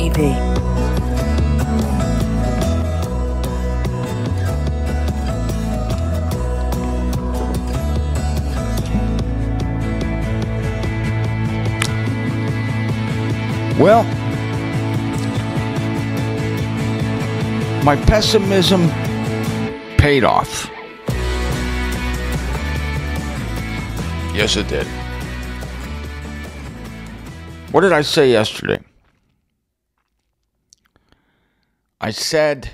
TV. Well, my pessimism paid off. Yes, it did. What did I say yesterday? I said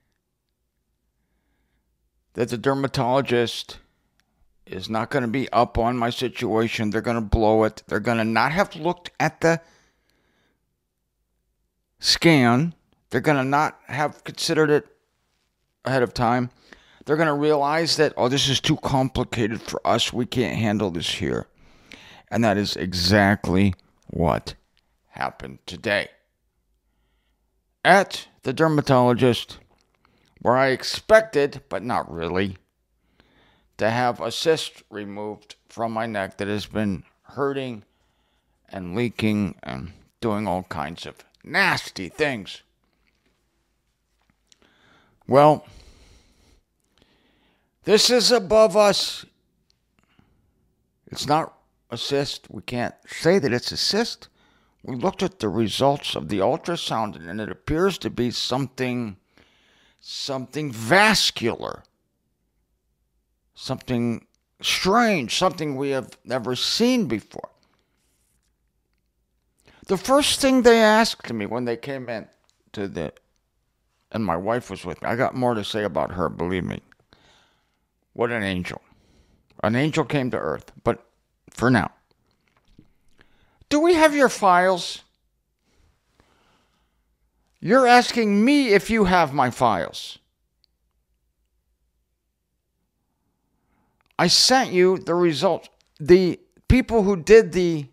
that the dermatologist is not going to be up on my situation. They're going to blow it. They're going to not have looked at the scan. They're going to not have considered it ahead of time. They're going to realize that, oh, this is too complicated for us. We can't handle this here. And that is exactly what happened today. At the dermatologist, where I expected, but not really, to have a cyst removed from my neck that has been hurting and leaking and doing all kinds of nasty things. Well, this is above us. It's not a cyst. We can't say that it's a cyst. We looked at the results of the ultrasound, and it appears to be something vascular, something strange, something we have never seen before. The first thing they asked me when they came in and my wife was with me, I got more to say about her, believe me. What an angel. An angel came to earth, but for now. Do we have your files? You're asking me if you have my files. I sent you the results. The people who did the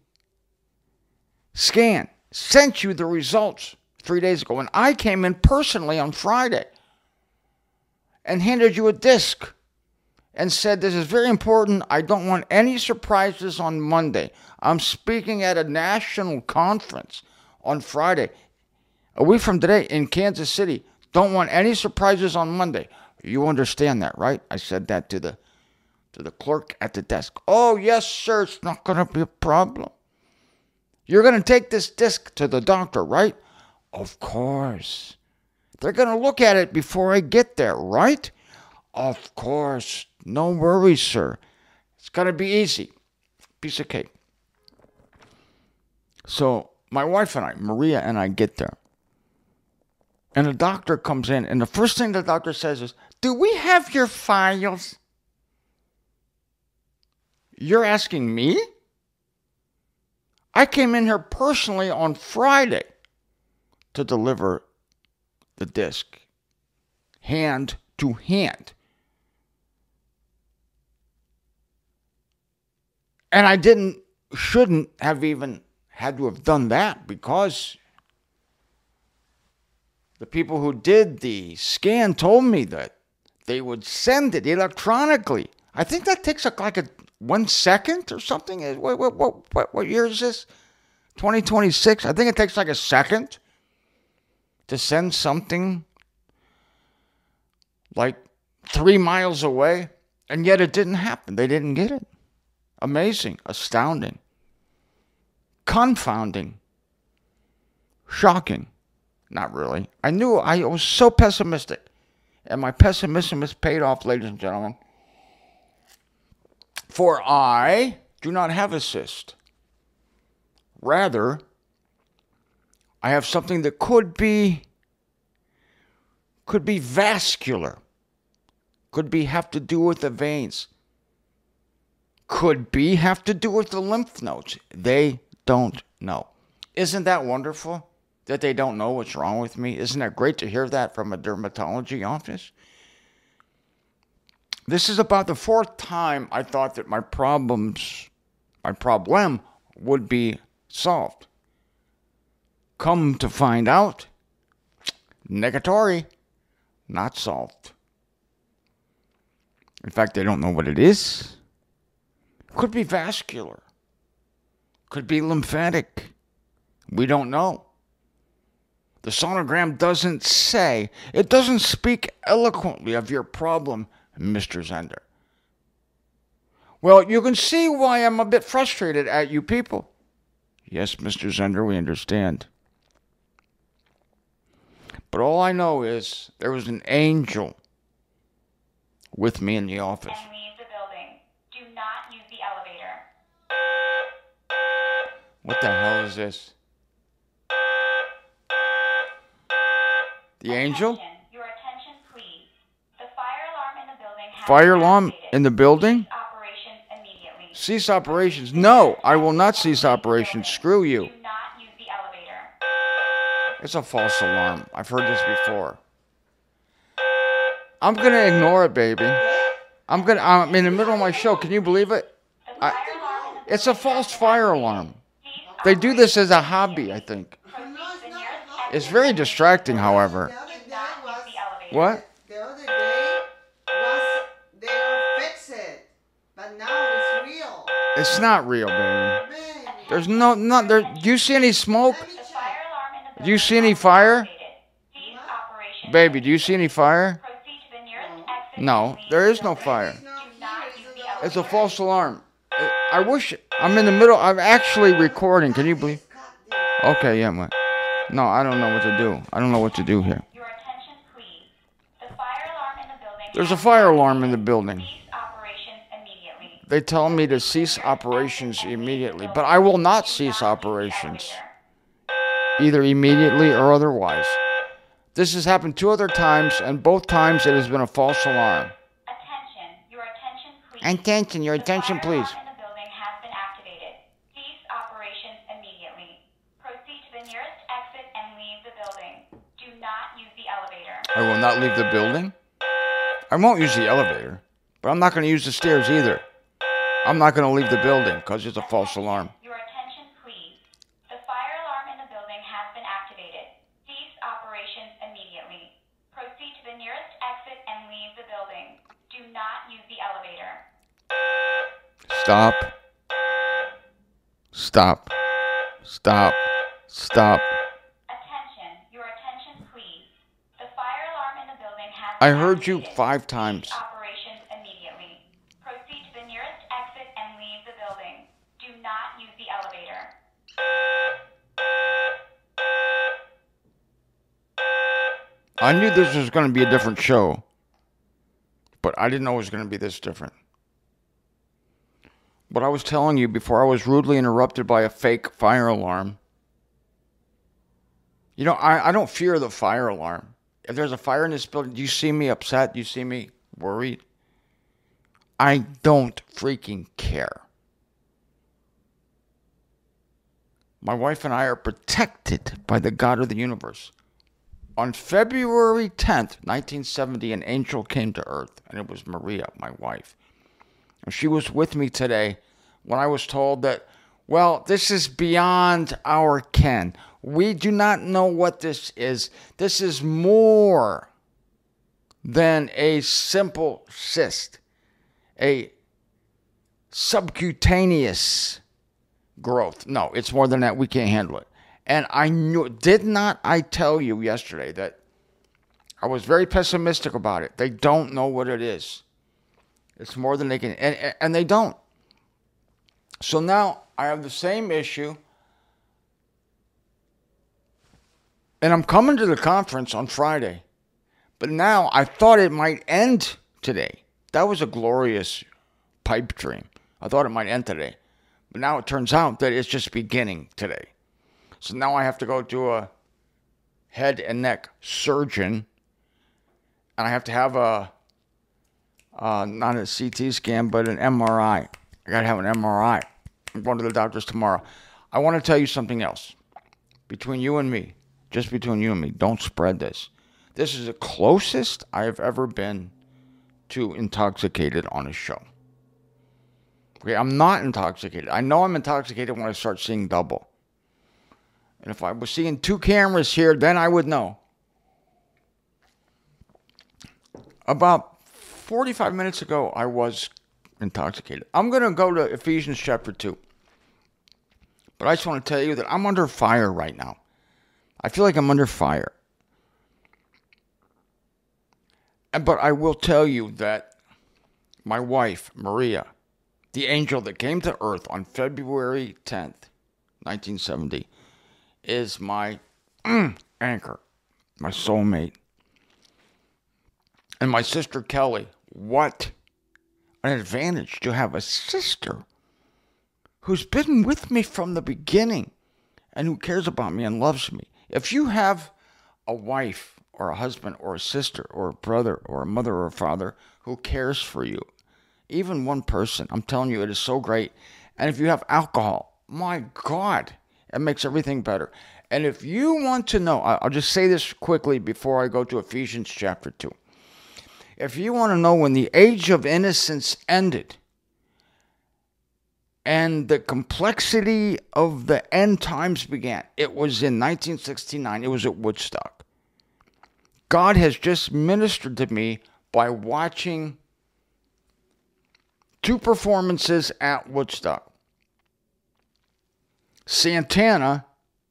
scan sent you the results 3 days ago. And I came in personally on Friday and handed you a disc and said, this is very important. I don't want any surprises on Monday. I'm speaking at a national conference on Friday, a week from today in Kansas City. Don't want any surprises on Monday. You understand that, right? I said that to the clerk at the desk. Oh, yes, sir. It's not going to be a problem. You're going to take this disc to the doctor, right? Of course. They're going to look at it before I get there, right? Of course. No worries, sir. It's going to be easy. Piece of cake. So my wife and I, Maria and I, get there. And the doctor comes in, and the first thing the doctor says is, do we have your files? You're asking me? I came in here personally on Friday to deliver the disc, hand to hand. And I shouldn't have even had to have done that, because the people who did the scan told me that they would send it electronically. I think that takes like 1 second or something. What year is this? 2026? I think it takes like a second to send something like 3 miles away. And yet it didn't happen. They didn't get it. Amazing. Astounding. Confounding. Shocking. Not really. I was so pessimistic. And my pessimism is paid off, ladies and gentlemen. For I do not have a cyst. Rather, I have something that could be vascular. Have to do with the veins. Have to do with the lymph nodes. They don't know. Isn't that wonderful that they don't know what's wrong with me? Isn't that great to hear that from a dermatology office? This is about the 4th time I thought that my problem would be solved. Come to find out, negatory, not solved. In fact, they don't know what it is. Could be vascular. Could be lymphatic. We don't know. The sonogram doesn't say, it doesn't speak eloquently of your problem, Mr. Zender. Well, you can see why I'm a bit frustrated at you people. Yes, Mr. Zender, we understand. But all I know is there was an angel with me in the office. And leave the building. Do not use the elevator. What the hell is this? The angel? Attention. Your attention, please. The fire alarm in the building has Fire been alarm activated. in the building? Cease operations immediately. Cease operations. No, I will not cease operations. Screw you. Do not use the elevator. It's a false alarm. I've heard this before. I'm going to ignore it, baby. I'm in the middle of my show. Can you believe it? The fire alarm in the It's a building false has been fire activated. alarm. Cease They do this as a operations hobby, I think. Proceed to the nearest It's exit very and distracting, leave however. The other Do day not was use the elevator. What? the other day was they don't fix it, but now it's real. It's not real, baby. Man, There's no there. Do you see any smoke? let me The check. fire alarm in the building Do you see any has been fire? activated. Cease operations. Baby, do you see any fire? Proceed to the nearest exit No, and leave there the is no building. fire. It's not Do not here, use it's the in elevator. It's a false alarm. I wish I'm in the middle. I'm actually recording. Can you believe? Cut this. Okay, yeah, man. No, I don't know what to do. I don't know what to do here. Your attention, please. The fire alarm in the building. There's a has fire been alarm in the activated. building. Cease operations immediately. They tell me to cease operations immediately, but I will not cease operations, either immediately or otherwise. This has happened 2 other times, and both times it has been a false alarm. Attention, your attention, please. Attention, your attention, The fire please. alarm in the building has been activated. Cease operations immediately. Proceed to the nearest exit and leave the building. Do not use the elevator. I will not leave the building. I won't use the elevator, but I'm not going to use the stairs either. I'm not going to leave the building because it's a false alarm. Your attention, please. The fire alarm in the building has been activated. Cease operations immediately. Proceed to the nearest exit and leave the building. Do not use the elevator. Stop. Stop. Stop. Stop. Attention, your attention, please. The fire alarm in the building has I been heard you activated. 5 times. Cease operations immediately. Proceed to the nearest exit and leave the building. Do not use the elevator. I knew this was going to be a different show, but I didn't know it was going to be this different. But I was telling you before I was rudely interrupted by a fake fire alarm. You know, I don't fear the fire alarm. If there's a fire in this building, do you see me upset? Do you see me worried? I don't freaking care. My wife and I are protected by the God of the universe. On February 10th, 1970, an angel came to earth, and it was Maria, my wife. And she was with me today when I was told that, well, this is beyond our ken. We do not know what this is. This is more than a simple cyst, a subcutaneous growth. No, it's more than that. We can't handle it. And I knew, did not I tell you yesterday that I was very pessimistic about it? They don't know what it is. It's more than they can, and they don't. So now I have the same issue, and I'm coming to the conference on Friday. But now I thought it might end today. That was a glorious pipe dream. I thought it might end today. But now it turns out that it's just beginning today. So now I have to go to a head and neck surgeon, and I have to have not a CT scan, but an MRI. I got to have an MRI. I'm going to the doctor's tomorrow. I want to tell you something else. Between you and me, just between you and me, don't spread this. This is the closest I have ever been to intoxicated on a show. Okay, I'm not intoxicated. I know I'm intoxicated when I start seeing double. And if I was seeing 2 cameras here, then I would know. About 45 minutes ago, I was intoxicated. I'm going to go to Ephesians chapter 2. But I just want to tell you that I'm under fire right now. I feel like I'm under fire. But I will tell you that my wife, Maria, the angel that came to earth on February 10th, 1970, is my anchor, my soulmate. And my sister Kelly, what an advantage to have a sister who's been with me from the beginning and who cares about me and loves me. If you have a wife or a husband or a sister or a brother or a mother or a father who cares for you, even one person, I'm telling you, it is so great. And if you have alcohol, my God, it makes everything better. And if you want to know, I'll just say this quickly before I go to Ephesians chapter 2. If you want to know when the age of innocence ended and the complexity of the end times began, it was in 1969. It was at Woodstock. God has just ministered to me by watching 2 performances at Woodstock. Santana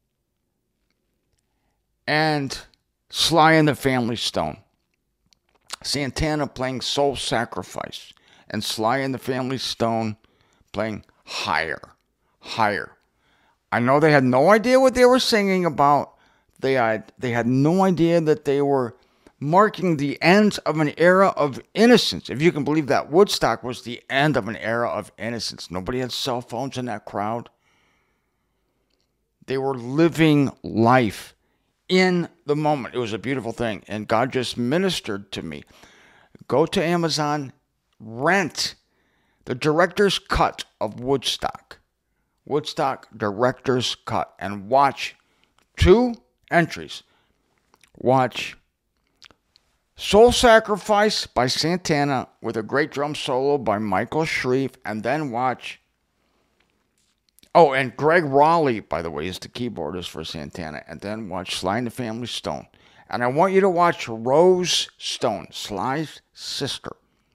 and Sly and the Family Stone. Santana playing Soul Sacrifice, and Sly and the Family Stone playing Higher. Higher. I know they had no idea what they were singing about. They had no idea that they were marking the end of an era of innocence. If you can believe that, Woodstock was the end of an era of innocence. Nobody had cell phones in that crowd. They were living life in the moment. It was a beautiful thing. And God just ministered to me. Go to Amazon, rent the director's cut of Woodstock. Woodstock director's cut. And watch 2 entries. Watch Soul Sacrifice by Santana with a great drum solo by Michael Shrieve. And then watch... Oh, and Greg Raleigh, by the way, is the keyboardist for Santana. And then watch Sly and the Family Stone. And I want you to watch Rose Stone, Sly's sister.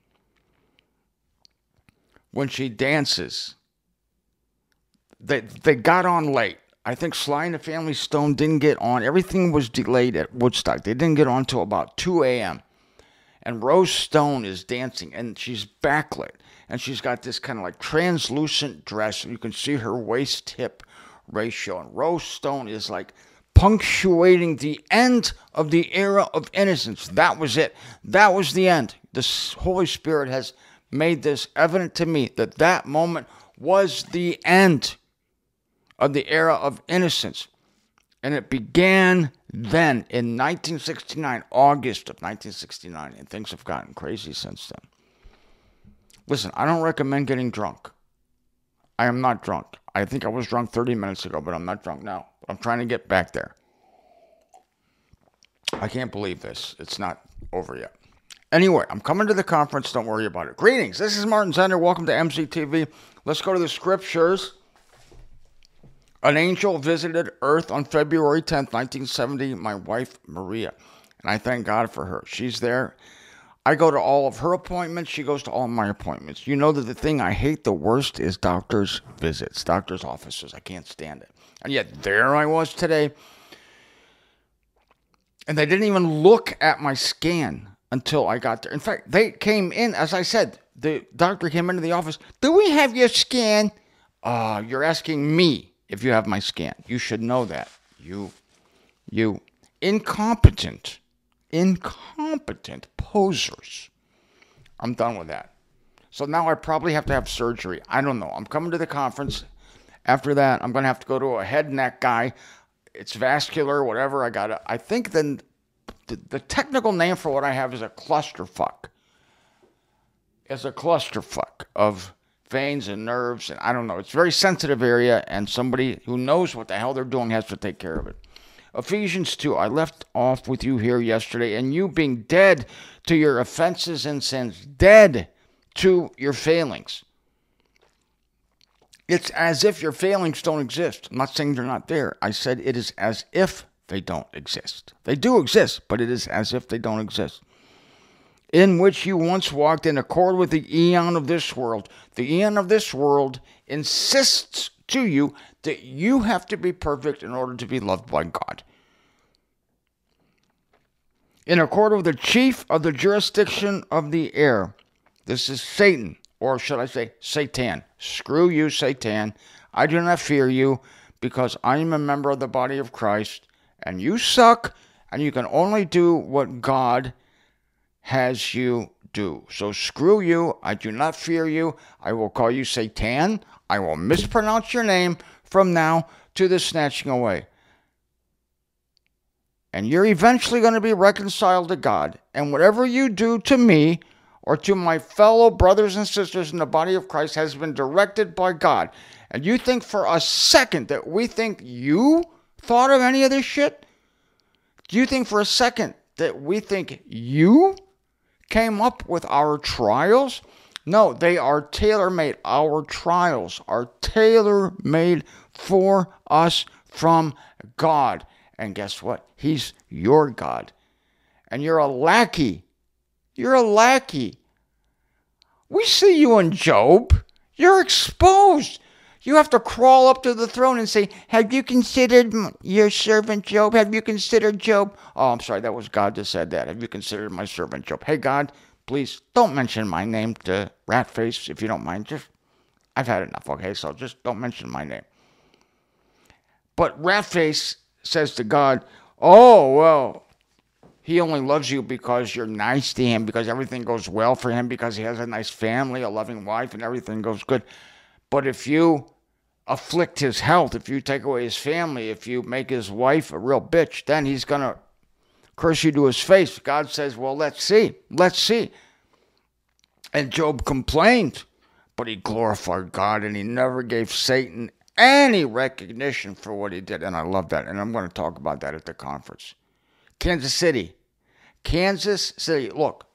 When she dances, they got on late. I think Sly and the Family Stone didn't get on. Everything was delayed at Woodstock. They didn't get on till about 2 a.m. And Rose Stone is dancing, and she's backlit. And she's got this kind of like translucent dress, and you can see her waist-hip ratio. And Rose Stone is like punctuating the end of the era of innocence. That was it. That was the end. The Holy Spirit has made this evident to me that that moment was the end of the era of innocence. And it began then in 1969, August of 1969. And things have gotten crazy since then. Listen, I don't recommend getting drunk. I am not drunk. I think I was drunk 30 minutes ago, but I'm not drunk now. I'm trying to get back there. I can't believe this. It's not over yet. Anyway, I'm coming to the conference. Don't worry about it. Greetings. This is Martin Zender. Welcome to MCTV. Let's go to the scriptures. An angel visited Earth on February 10th, 1970. My wife, Maria. And I thank God for her. She's there. I go to all of her appointments. She goes to all of my appointments. You know that the thing I hate the worst is doctor's visits, doctor's offices. I can't stand it. And yet there I was today. And they didn't even look at my scan until I got there. In fact, they came in, as I said, the doctor came into the office. Do we have your scan? You're asking me if you have my scan. You should know that. You incompetent posers. I'm done with that. So now I probably have to have surgery. I don't know. I'm coming to the conference. After that, I'm going to have to go to a head neck guy. It's vascular, whatever. I think then the technical name for what I have is a clusterfuck. It's a clusterfuck of veins and nerves, and I don't know. It's a very sensitive area, and somebody who knows what the hell they're doing has to take care of it. Ephesians 2, I left off with you here yesterday, and you being dead to your offenses and sins, dead to your failings. It's as if your failings don't exist. I'm not saying they're not there. I said it is as if they don't exist. They do exist, but it is as if they don't exist. In which you once walked in accord with the eon of this world. The eon of this world insists to you that you have to be perfect in order to be loved by God. in accord with the chief of the jurisdiction of the air. This is Satan, or should I say Satan. Screw you, Satan. I do not fear you, because I am a member of the body of Christ, and you suck, and you can only do what God has you do. So screw you. I do not fear you. I will call you Satan. I will mispronounce your name from now to the snatching away. And you're eventually going to be reconciled to God. And whatever you do to me or to my fellow brothers and sisters in the body of Christ has been directed by God. And you think for a second that we think you thought of any of this shit? Do you think for a second that we think you came up with our trials? No, they are tailor-made. Our trials are tailor-made for us from God. And guess what? He's your God. And you're a lackey. You're a lackey. We see you in Job. You're exposed. You have to crawl up to the throne and say, have you considered your servant Job? Have you considered Job? Oh, I'm sorry, that was God that said that. Have you considered my servant Job? Hey, God, please don't mention my name to Ratface, if you don't mind. I've had enough, okay? So just don't mention my name. But Ratface says to God, oh, well, he only loves you because you're nice to him, because everything goes well for him, because he has a nice family, a loving wife, and everything goes good. But if you afflict his health, if you take away his family, if you make his wife a real bitch, then he's going to curse you to his face. God says, well, let's see. Let's see. And Job complained, but he glorified God, and he never gave Satan any recognition for what he did. And I love that. And I'm going to talk about that at the conference. Kansas City. Kansas City. Look.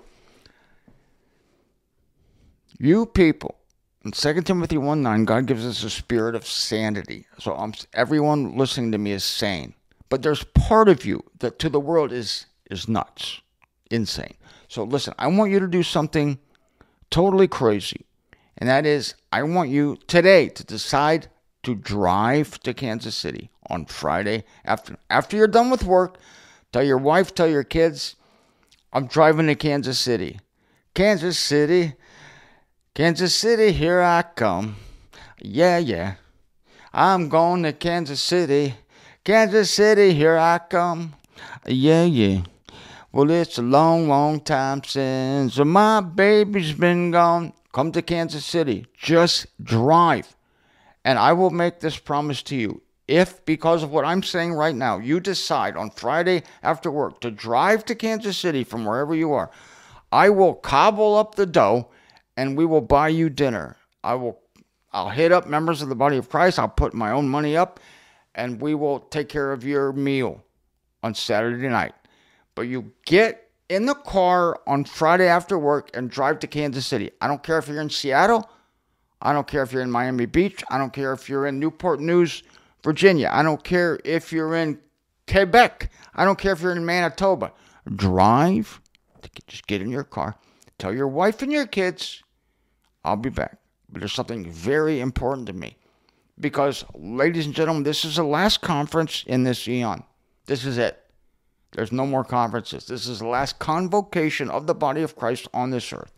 You people. In 2 Timothy 1:9, God gives us a spirit of sanity. So everyone listening to me is sane. But there's part of you that to the world is nuts. Insane. So listen, I want you to do something totally crazy. And that is, I want you today to decide to drive to Kansas City on Friday afternoon. After you're done with work, tell your wife, tell your kids, I'm driving to Kansas City. Kansas City, Kansas City, here I come. Yeah. I'm going to Kansas City. Kansas City, here I come. Yeah. Well, it's a long, long time since my baby's been gone. Come to Kansas City. Just drive. And I will make this promise to you. If, because of what I'm saying right now, you decide on Friday after work to drive to Kansas City from wherever you are, I will cobble up the dough and we will buy you dinner. I'll hit up members of the body of Christ. I'll put my own money up and we will take care of your meal on Saturday night. But you get in the car on Friday after work and drive to Kansas City. I don't care if you're in Seattle. I don't care if you're in Miami Beach. I don't care if you're in Newport News, Virginia. I don't care if you're in Quebec. I don't care if you're in Manitoba. Drive. Just get in your car. Tell your wife and your kids, I'll be back. But there's something very important to me. Because, ladies and gentlemen, this is the last conference in this eon. This is it. There's no more conferences. This is the last convocation of the body of Christ on this earth.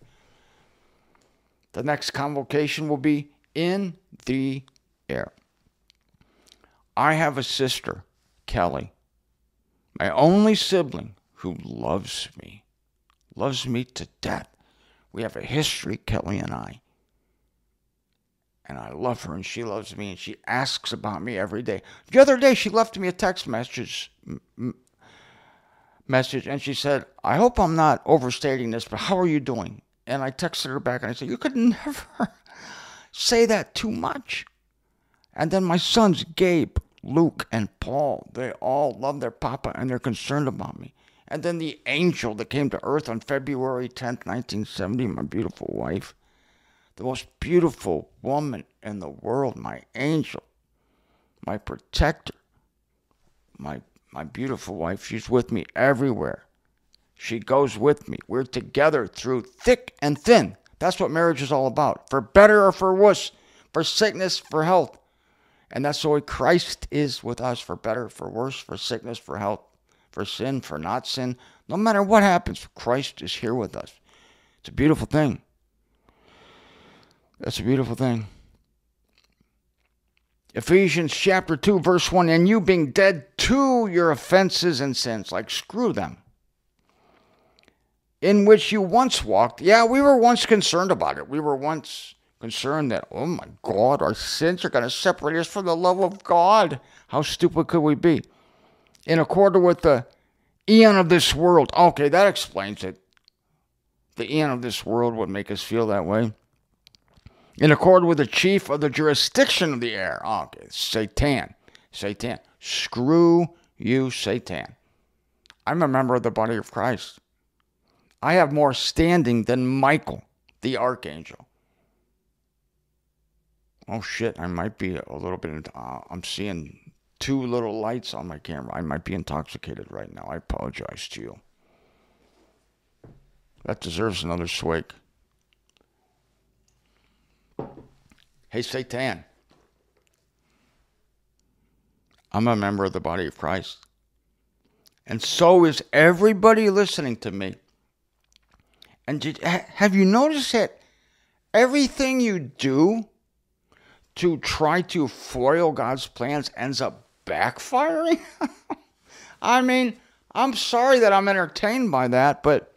The next convocation will be in the air. I have a sister, Kelly, my only sibling, who loves me to death. We have a history, Kelly and I. And I love her and she loves me and she asks about me every day. The other day she left me a text message and she said, I hope I'm not overstating this, but how are you doing? And I texted her back and I said, you could never say that too much. And then my sons, Gabe, Luke, and Paul, they all love their papa and they're concerned about me. And then the angel that came to earth on February 10th, 1970, my beautiful wife, the most beautiful woman in the world, my angel, my protector, my beautiful wife. She's with me everywhere. She goes with me. We're together through thick and thin. That's what marriage is all about. For better or for worse, for sickness, for health. And that's the way Christ is with us, for better, for worse, for sickness, for health, for sin, for not sin. No matter what happens, Christ is here with us. It's a beautiful thing. That's a beautiful thing. Ephesians chapter 2, verse 1, and you being dead to your offenses and sins, like screw them, in which you once walked. Yeah, we were once concerned about it. We were once concerned that, oh my God, our sins are going to separate us from the love of God. How stupid could we be? In accordance with the eon of this world. Okay, that explains it. The eon of this world would make us feel that way. In accord with the chief of the jurisdiction of the air. Okay, Satan. Satan. Screw you, Satan. I'm a member of the body of Christ. I have more standing than Michael, the archangel. Oh shit, I might be a little bit, I'm seeing 2 little lights on my camera. I might be intoxicated right now. I apologize to you. That deserves another swig. Hey, Satan. I'm a member of the body of Christ. And so is everybody listening to me. And have you noticed that everything you do to try to foil God's plans ends up backfiring? I mean, I'm sorry that I'm entertained by that, but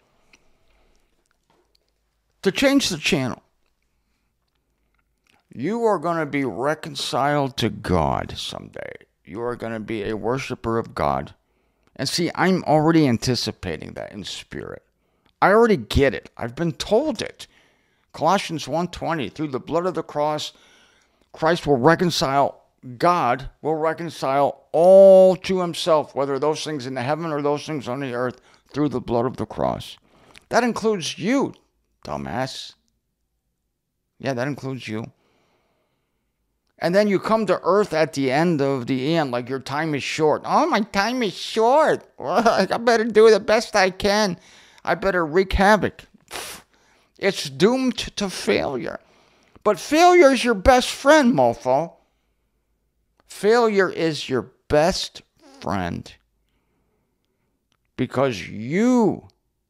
to change the channel, you are going to be reconciled to God someday. You are going to be a worshiper of God. And see, I'm already anticipating that in spirit. I already get it. I've been told it. Colossians 1:20, through the blood of the cross, Christ will reconcile, God will reconcile all to himself, whether those things in the heaven or those things on the earth, through the blood of the cross. That includes you, dumbass. Yeah, that includes you. And then you come to earth at the end of the eon, like your time is short. Oh, my time is short. Well, I better do the best I can. I better wreak havoc. It's doomed to failure. But failure is your best friend, mofo. Failure is your best friend. Because your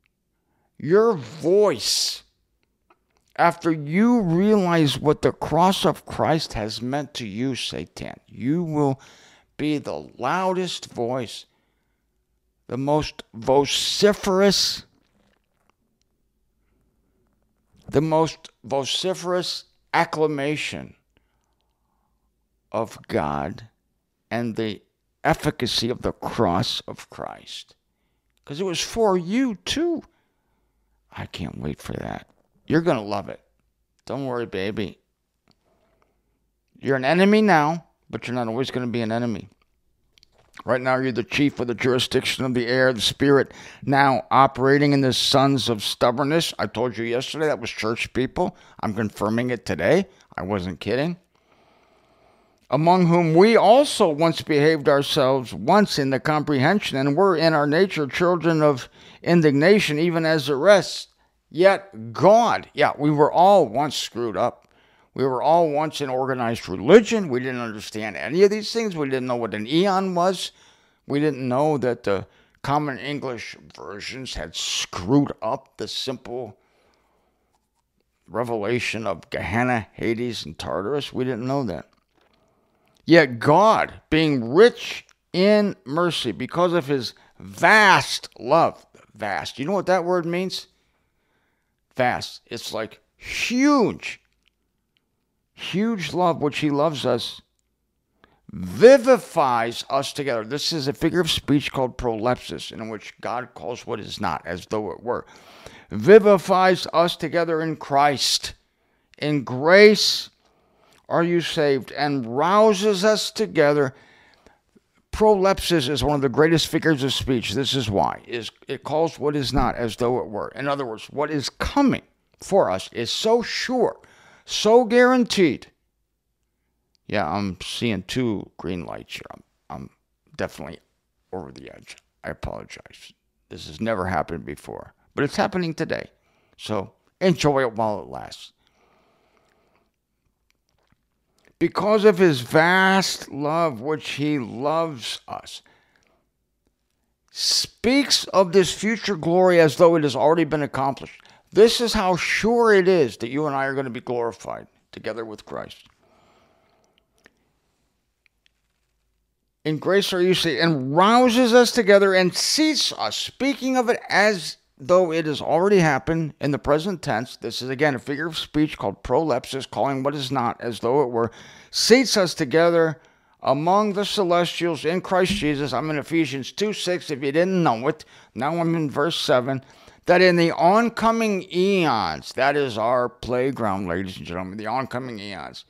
voice, after you realize what the cross of Christ has meant to you, Satan, you will be the loudest voice, the most vociferous acclamation of God and the efficacy of the cross of Christ. Because it was for you too. I can't wait for that. You're going to love it. Don't worry, baby. You're an enemy now, but you're not always going to be an enemy. Right now, you're the chief of the jurisdiction of the air, the spirit, now operating in the sons of stubbornness. I told you yesterday that was church people. I'm confirming it today. I wasn't kidding. Among whom we also once behaved ourselves once in the comprehension, and were in our nature children of indignation, even as the rest. Yet God, we were all once screwed up. We were all once in organized religion. We didn't understand any of these things. We didn't know what an eon was. We didn't know that the common English versions had screwed up the simple revelation of Gehenna, Hades, and Tartarus. We didn't know that. Yet God, being rich in mercy, because of his vast love, vast, you know what that word means? Vast. It's like huge. Huge love, which he loves us, vivifies us together. This is a figure of speech called prolepsis, in which God calls what is not as though it were. Vivifies us together in Christ. In grace are you saved, and rouses us together. Prolepsis is one of the greatest figures of speech. This is why. It calls what is not as though it were. In other words, what is coming for us is so sure, so guaranteed. Yeah, I'm seeing 2 green lights here. I'm definitely over the edge. I apologize. This has never happened before, but it's happening today. So enjoy it while it lasts. Because of his vast love, which he loves us. speaks of this future glory as though it has already been accomplished. This is how sure it is that you and I are going to be glorified together with Christ. In grace are you saved, and rouses us together and seats us, speaking of it as though it has already happened in the present tense. This is again a figure of speech called prolepsis, calling what is not as though it were. Seats us together among the celestials in Christ Jesus. I'm in Ephesians 2:6, if you didn't know it. Now I'm in verse 7. That in the oncoming eons, that is our playground, ladies and gentlemen, the oncoming eons.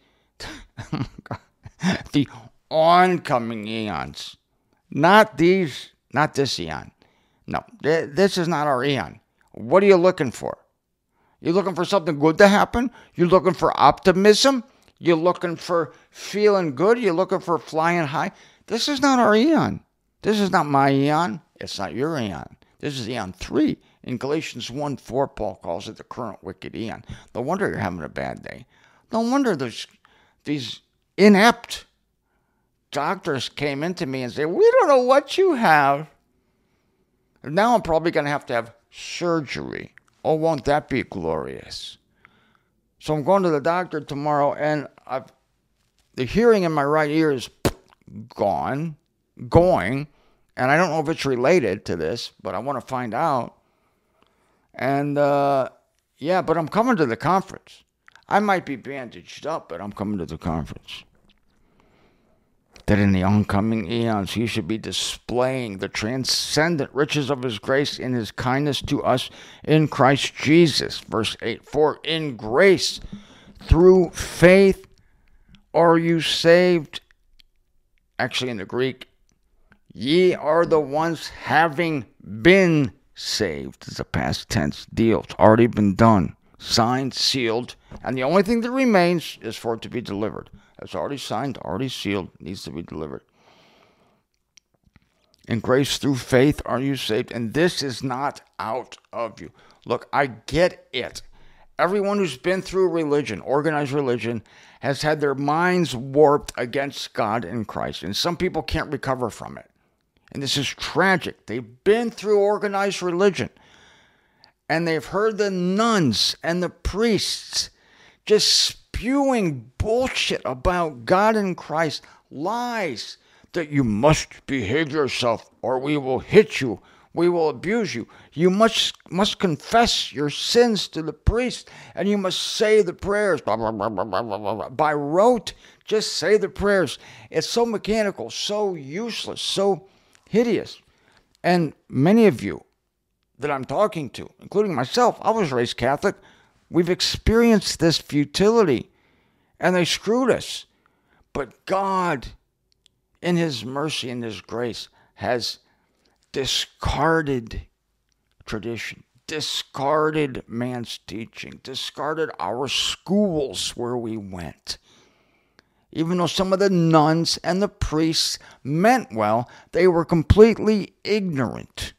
The oncoming eons. Not this eon. No, this is not our eon. What are you looking for? You're looking for something good to happen? You're looking for optimism? You're looking for feeling good? You're looking for flying high? This is not our eon. This is not my eon. It's not your eon. This is eon 3. In Galatians 1:4, Paul calls it the current wicked eon. No wonder you're having a bad day. No wonder there's these inept doctors came into me and said, we don't know what you have. And now I'm probably going to have surgery. Oh, won't that be glorious? So I'm going to the doctor tomorrow, and the hearing in my right ear is going, and I don't know if it's related to this, but I want to find out. And, but I'm coming to the conference. I might be bandaged up, but I'm coming to the conference. That in the oncoming eons he should be displaying the transcendent riches of his grace in his kindness to us in Christ Jesus. Verse 8, for in grace, through faith, are you saved. Actually, in the Greek, ye are the ones having been saved. It's a past tense deal. It's already been done, signed, sealed, and the only thing that remains is for it to be delivered. It's already signed, already sealed, needs to be delivered. In grace through faith are you saved, and this is not out of you. Look, I get it. Everyone who's been through religion, organized religion, has had their minds warped against God and Christ, and some people can't recover from it. And this is tragic. They've been through organized religion, and they've heard the nuns and the priests just spewing bullshit about God and Christ, lies that you must behave yourself or we will hit you, we will abuse you. You must confess your sins to the priest, and you must say the prayers, blah, blah, blah, blah, blah, blah, blah. By rote, just say the prayers. It's so mechanical, so useless, so hideous. And many of you that I'm talking to, including myself, I was raised Catholic, we've experienced this futility, and they screwed us. But God, in his mercy and his grace, has discarded tradition, discarded man's teaching, discarded our schools where we went. Even though some of the nuns and the priests meant well, they were completely ignorant.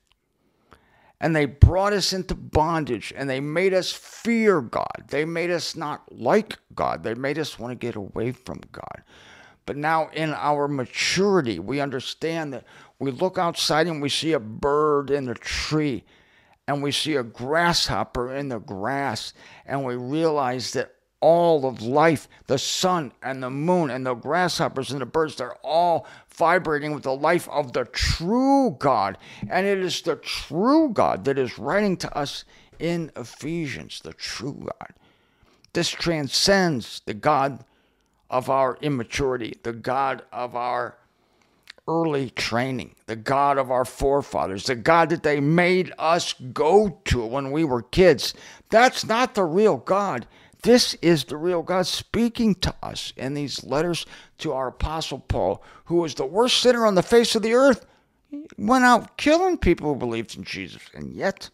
And they brought us into bondage, and they made us fear God. They made us not like God. They made us want to get away from God. But now in our maturity, we understand that we look outside and we see a bird in the tree, and we see a grasshopper in the grass, and we realize that all of life, the sun and the moon and the grasshoppers and the birds, they're all vibrating with the life of the true God. And it is the true God that is writing to us in Ephesians, the true God. This transcends the God of our immaturity, the God of our early training, the God of our forefathers, the God that they made us go to when we were kids. That's not the real God. This is the real God speaking to us in these letters to our Apostle Paul, who was the worst sinner on the face of the earth. He went out killing people who believed in Jesus. And yet,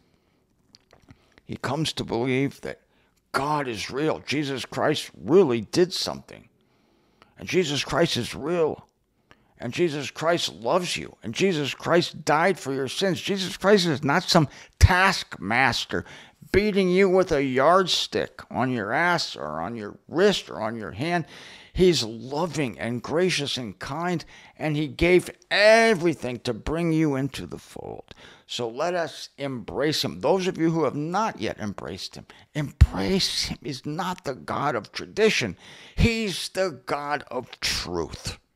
he comes to believe that God is real. Jesus Christ really did something. And Jesus Christ is real. And Jesus Christ loves you. And Jesus Christ died for your sins. Jesus Christ is not some taskmaster beating you with a yardstick on your ass or on your wrist or on your hand. He's loving and gracious and kind, and he gave everything to bring you into the fold. So let us embrace him. Those of you who have not yet embraced him, embrace him. He's not the God of tradition. He's the God of truth.